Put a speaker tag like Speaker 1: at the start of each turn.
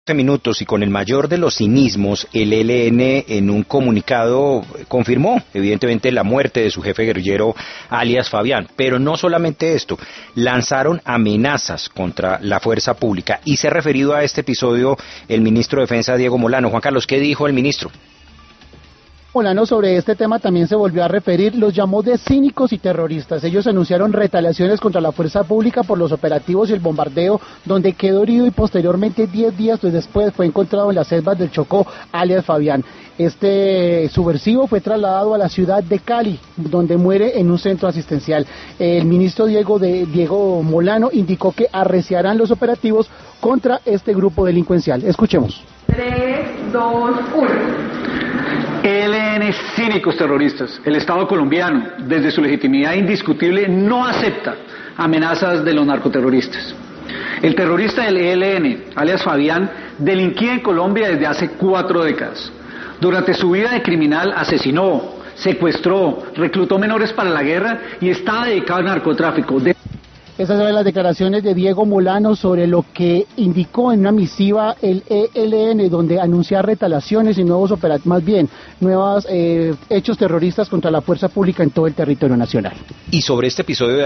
Speaker 1: Minutos y con el mayor de los cinismos, el ELN en un comunicado confirmó evidentemente la muerte de su jefe guerrillero alias Fabián, pero no solamente esto, lanzaron amenazas contra la fuerza pública y se ha referido a este episodio el ministro de Defensa Diego Molano. Juan Carlos, ¿qué dijo el ministro?
Speaker 2: Molano sobre este tema también se volvió a referir, los llamó de cínicos y terroristas. Ellos anunciaron retaliaciones contra la fuerza pública por los operativos y el bombardeo, donde quedó herido y posteriormente 10 días después fue encontrado en las selvas del Chocó, alias Fabián. Este subversivo fue trasladado a la ciudad de Cali, donde muere en un centro asistencial. El ministro Diego Molano indicó que arreciarán los operativos contra este grupo delincuencial. Escuchemos.
Speaker 3: 3, 2, 1.
Speaker 4: ELN cínicos terroristas. El Estado colombiano, desde su legitimidad indiscutible, no acepta amenazas de los narcoterroristas. El terrorista del ELN, alias Fabián, delinquía en Colombia desde hace 4 décadas. Durante su vida de criminal asesinó, secuestró, reclutó menores para la guerra y estaba dedicado al narcotráfico.
Speaker 2: Esas son las declaraciones de Diego Molano sobre lo que indicó en una misiva el ELN, donde anuncia retaliaciones y nuevos hechos terroristas contra la fuerza pública en todo el territorio nacional.
Speaker 1: Y sobre este episodio de